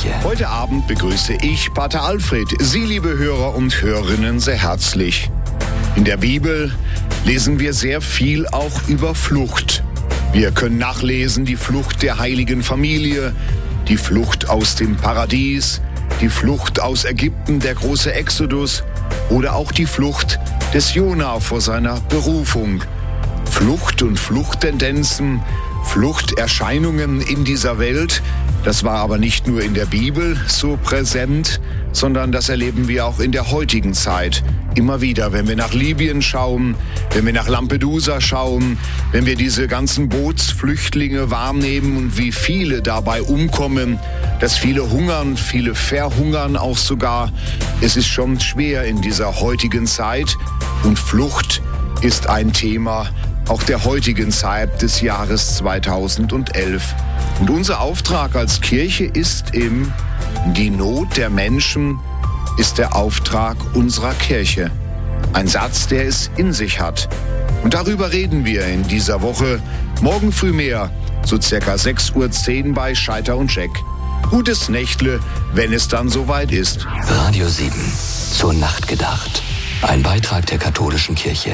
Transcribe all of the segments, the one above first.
Kirche. Heute Abend begrüße ich Pater Alfred, Sie, liebe Hörer und Hörerinnen, sehr herzlich. In der Bibel lesen wir sehr viel auch über Flucht. Wir können nachlesen die Flucht der heiligen Familie, die Flucht aus dem Paradies, die Flucht aus Ägypten, der große Exodus oder auch die Flucht des Jona vor seiner Berufung. Flucht und Fluchttendenzen, Fluchterscheinungen in dieser Welt, das war aber nicht nur in der Bibel so präsent, sondern das erleben wir auch in der heutigen Zeit. Immer wieder, wenn wir nach Libyen schauen, wenn wir nach Lampedusa schauen, wenn wir diese ganzen Bootsflüchtlinge wahrnehmen und wie viele dabei umkommen, dass viele hungern, viele verhungern auch sogar. Es ist schon schwer in dieser heutigen Zeit und Flucht ist ein Thema auch der heutigen Zeit des Jahres 2011. Und unser Auftrag als Kirche ist die Not der Menschen ist der Auftrag unserer Kirche. Ein Satz, der es in sich hat. Und darüber reden wir in dieser Woche. Morgen früh mehr, so circa 6:10 Uhr bei Scheiter und Jack. Gutes Nächtle, wenn es dann soweit ist. Radio 7, zur Nacht gedacht. Ein Beitrag der katholischen Kirche.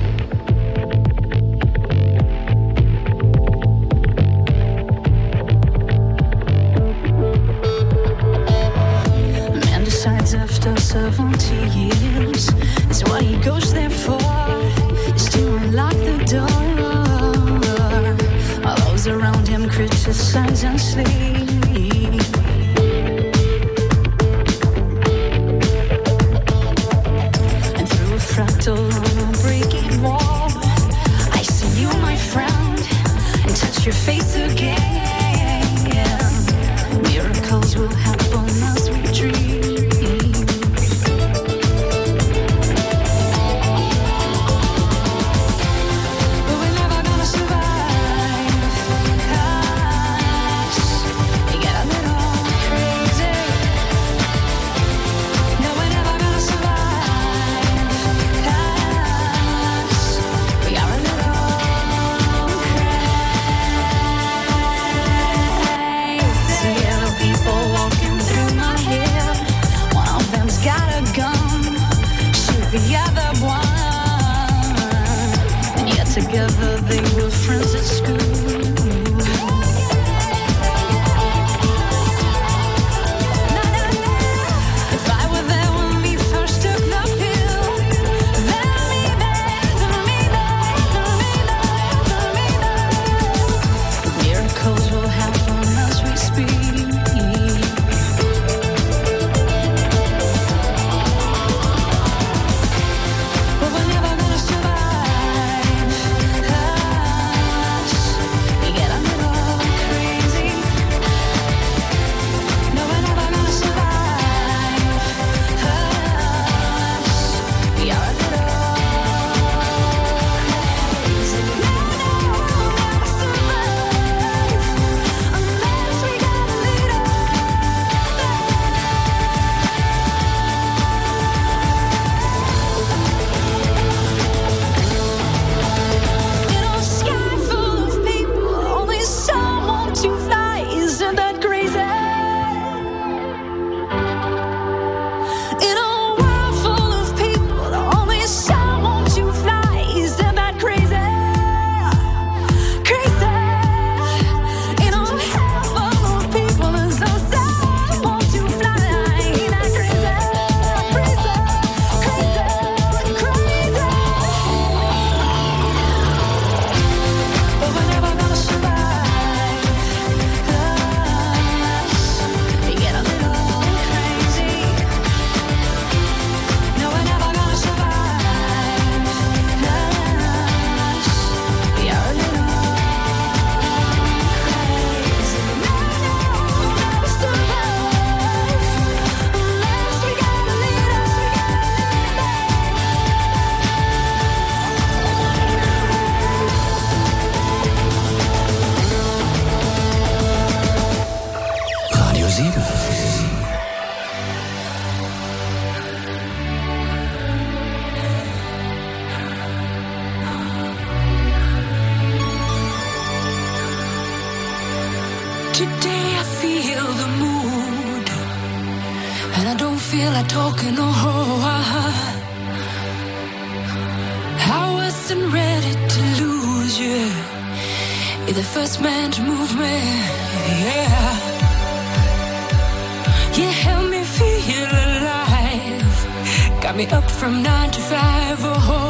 After 70 years, is what he goes there for, is to unlock the door. All those around him criticize and sleep. And through a fractal on a breaking wall, I see you, my friend, and touch your face again. Miracles will happen as we dream. Together they were friends at school. If I were there when we first took the pill, then me there. Miracles will happen as we speak. But we're never gonna survive. feel like talking, I wasn't ready to lose you. You're the first man to move me, yeah. You help me feel alive. Got me up from 9 to 5,